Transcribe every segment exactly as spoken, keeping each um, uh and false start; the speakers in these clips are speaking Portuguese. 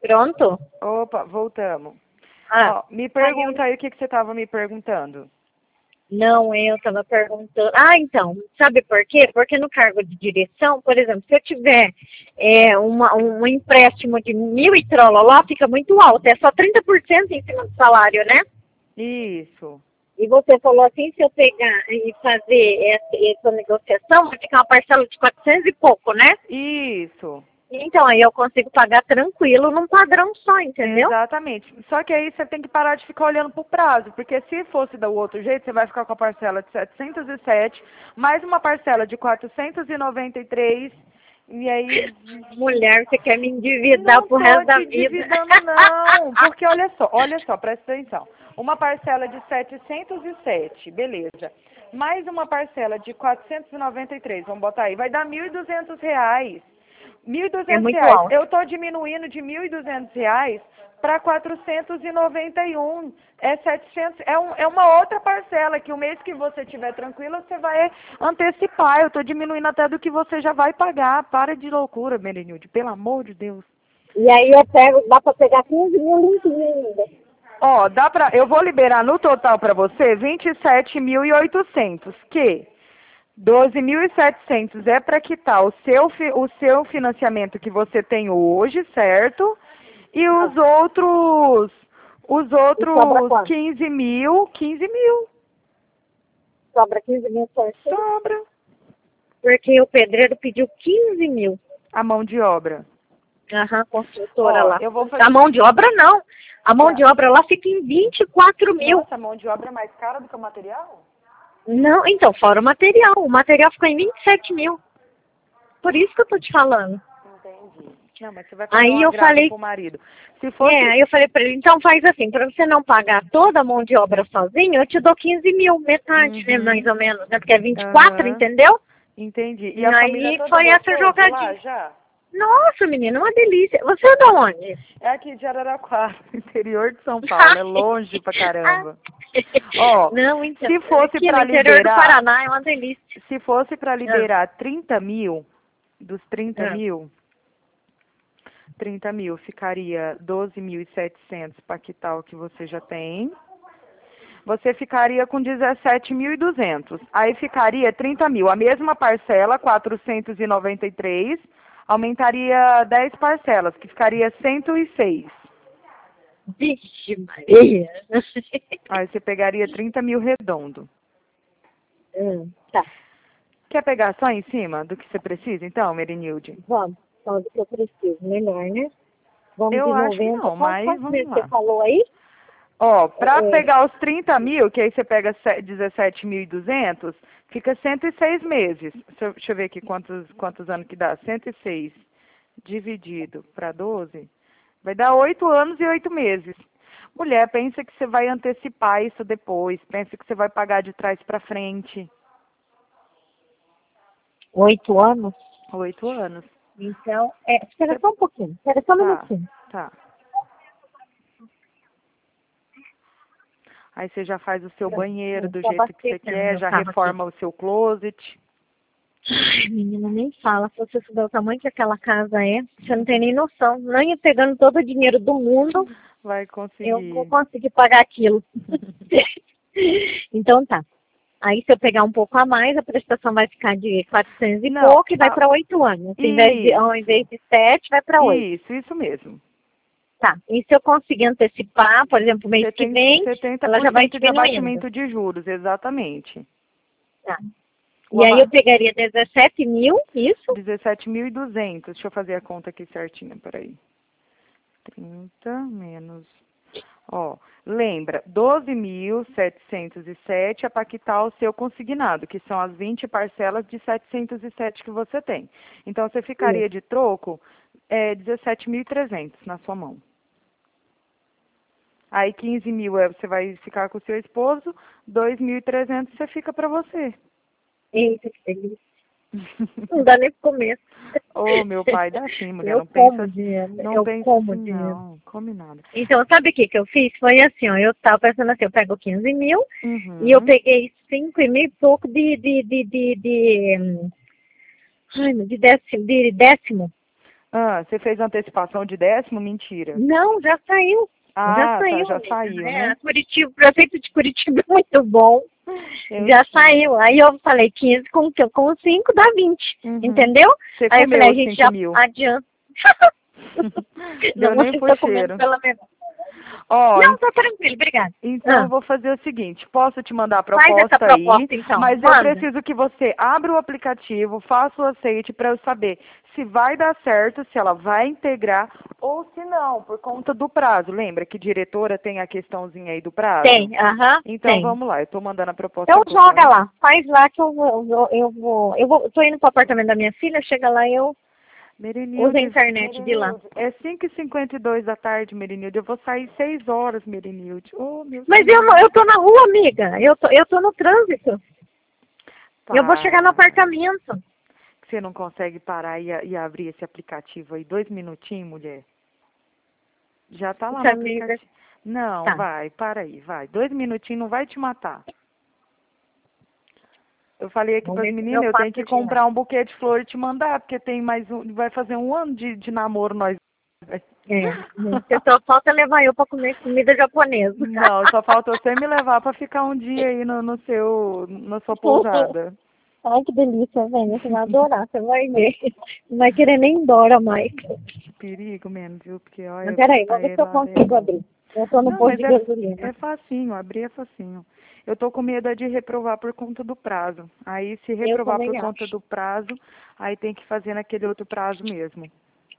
Pronto? Opa, voltamos. Ah, Ó, me pergunta aí o que, que você estava me perguntando. não, eu estava perguntando. Ah, então, sabe por quê? Porque no cargo de direção, por exemplo, se eu tiver é, uma, um empréstimo de mil e trololó, fica muito alto. É só trinta por cento em cima do salário, né? Isso. E você falou assim, se eu pegar e fazer essa, essa negociação, vai ficar uma parcela de quatrocentos e pouco, né? Isso. Então, aí eu consigo pagar tranquilo num padrão só, entendeu? Exatamente. Só que aí você tem que parar de ficar olhando pro prazo, porque se fosse do outro jeito, você vai ficar com a parcela de setecentos e sete, mais uma parcela de quatrocentos e noventa e três, e aí Mulher, você quer me endividar não pro tô resto da te vida. endividando não, porque olha só, olha só, presta atenção. Uma parcela de setecentos e sete, beleza. Mais uma parcela de quatrocentos e noventa e três, vamos botar aí, vai dar mil e duzentos reais. Mil e É duzentos muito reais. alto. Eu estou diminuindo de mil e duzentos reais para quatrocentos e noventa e um. É setecentos, é, um, é uma outra parcela que o mês que você estiver tranquila, você vai antecipar. Eu estou diminuindo até do que você já vai pagar. Para de loucura, Merenilde, pelo amor de Deus. E aí eu pego, dá pra pegar quinze mil limpinho ainda. Ó, dá pra, eu vou liberar no total para você vinte e sete mil e oitocentos, que doze mil e setecentos é para quitar o seu, fi- o seu financiamento que você tem hoje, certo? E os outros, os E sobra outros quanto? quinze mil, quinze mil, Sobra quinze mil certinho? sobra Porque o pedreiro pediu quinze mil. a mão de obra. Aham, construtora Ó, lá. eu vou A fazer... mão de obra não. A mão Ué, de obra lá fica em vinte e quatro mil. nossa, a mão de obra é mais cara do que o material? Não, então, fora o material. O material ficou em vinte e sete mil. Por isso que eu tô te falando. Entendi. Não, mas você vai fazer um Aí eu agravo falei, pro marido. Se é, fosse... aí eu falei pra ele, então faz assim, pra você não pagar toda a mão de obra sozinho, eu te dou quinze mil, metade, né, mais Uhum, ou menos, né, porque é vinte e quatro, aham, entendeu? entendi. E E a família aí toda foi essa gostou de lá jogadinha. já? Nossa, menina, uma delícia. Você é da onde? É aqui de Araraquara, interior de São Paulo. É longe pra Ah, caramba. Ó, não, então, se fosse aqui no pra interior do liberar, Paraná é uma delícia. se fosse pra Ah, liberar trinta mil, dos trinta ah. mil, trinta mil ficaria doze mil e setecentos para quitar o que você já tem. Você ficaria com dezessete mil e duzentos. Aí ficaria trinta mil. A mesma parcela, quatrocentos e noventa e três, aumentaria dez parcelas, que ficaria cento e seis. Vixe Maria. Aí você pegaria trinta mil redondo. Hum, tá, Quer pegar só em cima do que você precisa, então, Merinilde? vamos. Só do que eu preciso, melhor, né? Vamos Eu de acho que noventa. não, Quantos, mas quantos vamos meses você lá. falou aí? Ó, pra É, é, pegar os trinta mil, que aí você pega se- dezessete mil e duzentos, fica cento e seis meses. Deixa eu, deixa eu ver aqui quantos, quantos anos que dá. cento e seis dividido para doze, vai dar oito anos e oito meses. Mulher, pensa que você vai antecipar isso depois. Pensa que você vai pagar de trás para frente. oito anos? Oito anos. Então, é, espera Você- só um pouquinho. Espera só um Tá, minutinho. tá. Aí você já faz o seu banheiro do Estou jeito que você abastecendo quer, meu já carro aqui. reforma o seu closet. Ai, menina, nem fala. Se você souber o tamanho que aquela casa é, você não tem nem noção. Nem eu pegando todo o dinheiro do mundo, Vai eu vou conseguir. conseguir pagar aquilo. Então tá. Aí se eu pegar um pouco a mais, a prestação vai ficar de quatrocentos e Não, pouco e vai a- para oito anos. Em vez de, ao isso, invés de sete, vai para oito. isso, isso mesmo. Tá. E se eu conseguir antecipar, por exemplo, mês Você que tem vem, ela já vai setenta por cento de diminuindo. abatimento de juros, exatamente. Tá. O E aí eu aba... pegaria dezessete mil, isso? dezessete mil e duzentos. Deixa eu fazer a conta aqui certinho, peraí. trinta menos... Ó, lembra, doze mil setecentos e sete é para quitar o seu consignado, que são as vinte parcelas de setecentos e sete que você tem. Então, você ficaria Isso. de troco é, dezessete mil e trezentos na sua mão. Aí quinze mil é, você vai ficar com o seu esposo, dois mil e trezentos você fica para você. Eita, que delícia. Não dá nem pra comer. Ô, meu pai, dá sim, mulher, Eu não pensa, como dinheiro. não Eu pensa como assim dinheiro. não, come nada. Então, sabe o que que eu fiz? Foi assim, ó, eu tava pensando assim, eu pego quinze mil e eu Uhum, peguei cinco e meio e pouco de, de, de, de, de, hum, ai, de décimo, de décimo. Ah, você fez antecipação de décimo? Mentira. Não, já saiu. Ah, já saiu. tá, já saiu, É, né? Curitiba, o prefeito de Curitiba é muito bom. Eu Já sei. saiu. Aí eu falei, quinze com, com cinco dá vinte. Uhum. Entendeu? Você Aí eu comeu falei, a os gente cinco já mil. adianta. Deu Não, nem você pro tá comendo cheiro. pela metade. Ó, Não, tá tranquilo, obrigada. então Ah, eu vou fazer o seguinte, posso te mandar a faz essa proposta aí, proposta então. mas eu Manda. preciso que você abra o aplicativo, faça o aceite para eu saber se vai dar certo, se ela vai integrar ou se não, por conta do prazo. Lembra que diretora tem a questãozinha aí do prazo? Tem, aham, Então tem. vamos lá, eu estou mandando a proposta Então joga agora. lá, faz lá que eu vou, eu vou, eu vou, eu vou, tô indo pro apartamento da minha filha, chega lá e eu uso a Merinilde, internet de lá. Merinilde, é cinco e cinquenta e dois da tarde, Merinilde. Eu vou sair seis horas, Merinilde. Oh, meu Mas Senhor. eu, não- eu tô na rua, amiga, eu tô, eu tô no trânsito. Eu vou chegar no Pá. apartamento. Você não consegue parar e, a- e abrir esse aplicativo aí? Dois minutinhos, mulher? Já tá lá Puxa, no amiga, aplicativo. Não, tá. vai, para aí, vai. Dois minutinhos não vai te matar. Eu falei aqui Vamos para as ver se eu meninas, eu tenho faço que direto. comprar um buquê de flor e te mandar, porque tem mais um, vai fazer um ano de, de namoro nós. É, você só falta levar eu pra comer comida japonesa. Não, só falta você me levar para ficar um dia aí no, no seu, na sua pousada. Ai, que delícia, velho. Você vai adorar, você vai ver. Não vai querer nem ir embora mais. Que perigo mesmo, viu? Porque Mas olha, peraí, pra vamos ver se ele eu lá é consigo bom. abrir. Eu tô no Não, posto mas de é, gasolina. é facinho, abrir é facinho. Eu tô com medo é de reprovar por conta do prazo. Aí se Eu reprovar por também conta acho. do prazo, aí tem que fazer naquele outro prazo mesmo.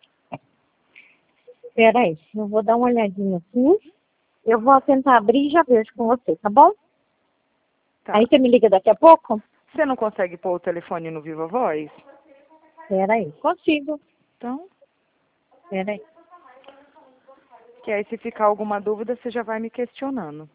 Peraí, eu vou dar uma olhadinha aqui. Eu vou tentar abrir e já vejo com você, tá bom? Tá. Aí você me liga daqui a pouco? Você não consegue pôr o telefone no Viva Voz? Peraí, consigo. Então, Peraí. que aí se ficar alguma dúvida, você já vai me questionando.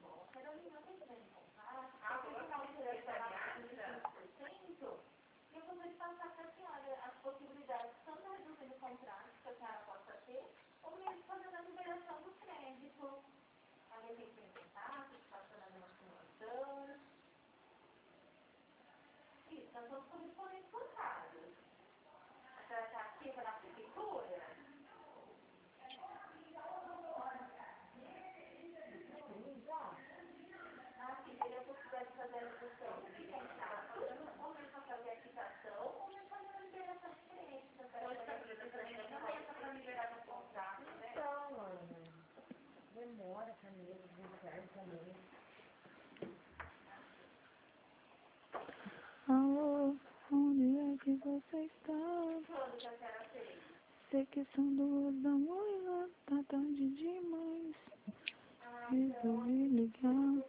Alô, onde é que você está? Sei que são duas da manhã, tá tarde demais. Resolvi ligar.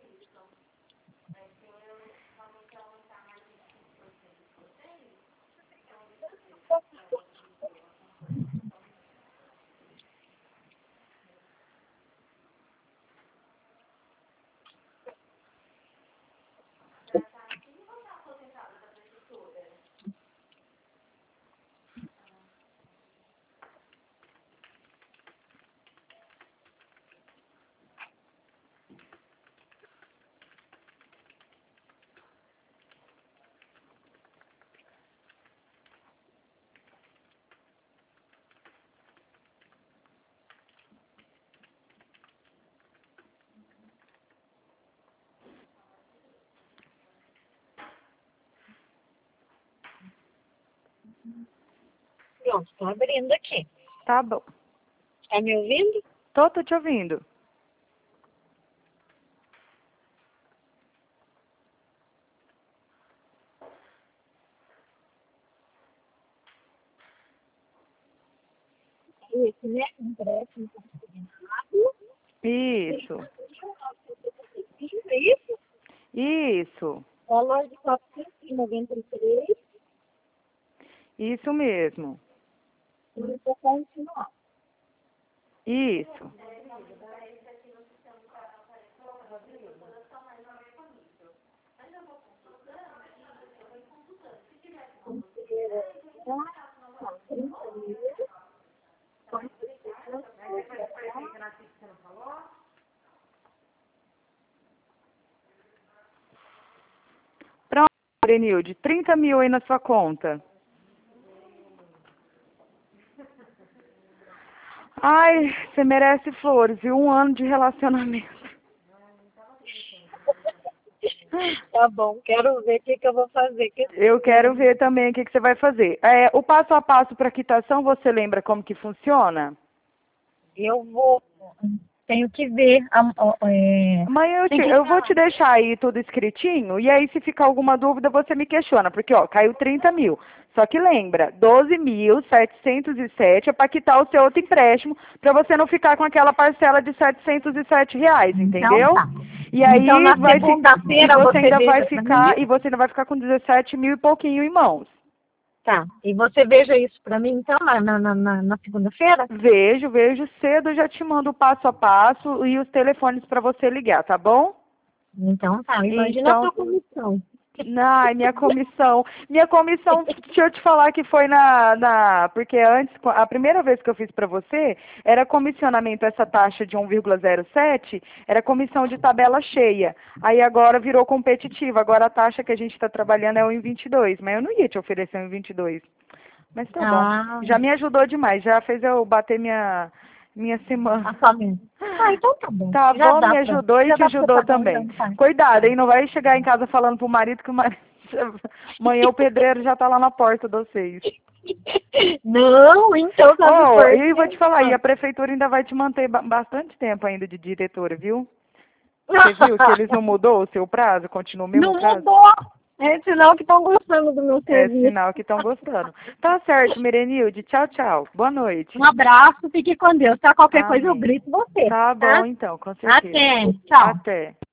Pronto, tô abrindo aqui. Tá bom. Tá me ouvindo? Tô, tô te ouvindo. Isso, né? Empréstimo. Isso, É isso? isso, Valor de quatrocentos e noventa e três. isso mesmo. E vou continuar. Isso. Pronto, Brenilde, trinta mil aí na sua conta. Ai, você merece flores, viu? Um ano de relacionamento. Tá bom, quero ver o que, que eu vou fazer. Que Eu quero ver também o que, que você vai fazer. É, o passo a passo para quitação, você lembra como que funciona? Eu vou, tenho que ver. a- a- é, Mãe, eu, te, tem que eu vou te deixar aí tudo escritinho, e aí se ficar alguma dúvida, você me questiona, porque, ó, caiu trinta mil. Só que lembra, doze mil setecentos e sete é para quitar o seu outro empréstimo, para você não ficar com aquela parcela de setecentos e sete reais, Então entendeu? tá. E Então aí na vai fi- e segunda-feira você você ainda vai veja pra mim. ficar, e você ainda vai ficar com dezessete mil e pouquinho em mãos. Tá. E você veja isso pra mim então na, na, na, na segunda-feira? Vejo, vejo cedo, eu já te mando o passo a passo e os telefones para você ligar, tá bom? Então tá. Imagina a Então, sua comissão. ai, minha comissão. Minha comissão, deixa eu te falar que foi na, na. Porque antes, a primeira vez que eu fiz para você, era comissionamento, essa taxa de um vírgula zero sete, era comissão de tabela cheia. Aí agora virou competitiva. Agora a taxa que a gente está trabalhando é um vírgula vinte e dois, mas eu não ia te oferecer um vírgula vinte e dois. Mas tá bom. Ah, Já me ajudou demais, já fez eu bater minha, minha semana. a família. Ah, então tá bom. Tá Já bom, dá me pra, ajudou e já te dá pra ajudou pagar um também. jantar. Cuidado, hein? Não vai chegar em casa falando pro marido que o marido. Amanhã o pedreiro já tá lá na porta de vocês. Não, então tá Oh, super. e vou te falar, e a prefeitura ainda vai te manter ba- bastante tempo ainda de diretora, viu? Você viu que eles não mudou o seu prazo? Continua o mesmo Não prazo? mudou. É sinal que estão gostando do meu É serviço. sinal que estão gostando. Tá certo, Merenilde. Tchau, tchau. Boa noite. Um abraço, fique com Deus. Tá? Qualquer coisa eu Amém. grito você, Tá bom, tá? então, com certeza. Até. Tchau. Até.